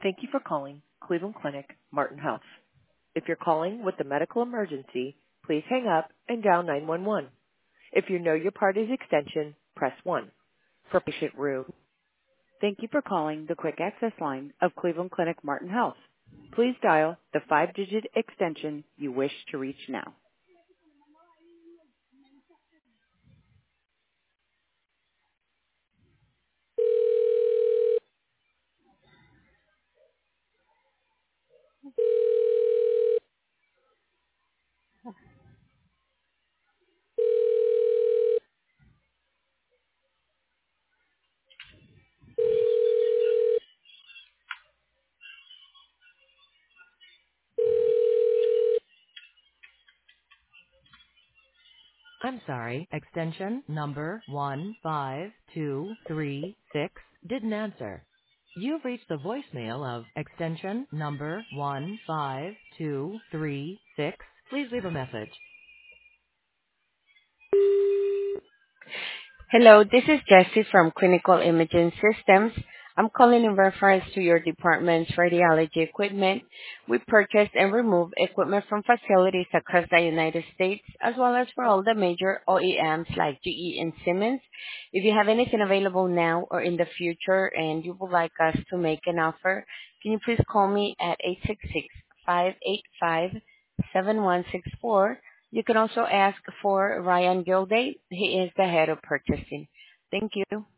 Thank you for calling Cleveland Clinic Martin Health. If you're calling with a medical emergency, please hang up and dial 911. If you know your party's extension, press 1. For patient room, thank you for calling the quick access line of Cleveland Clinic Martin Health. Please dial the 5-digit extension you wish to reach now. I'm sorry, extension number 15236 didn't answer. You've reached the voicemail of extension number 15236. Please leave a message. Hello, this is Jessie from Clinical Imaging Systems. I'm calling in reference to your department's radiology equipment. We purchase and remove equipment from facilities across the United States, as well as for all the major OEMs like GE and Siemens. If you have anything available now or in the future and you would like us to make an offer, can you please call me at 866-585-7164. You can also ask for Ryan Gilday. He is the head of purchasing. Thank you.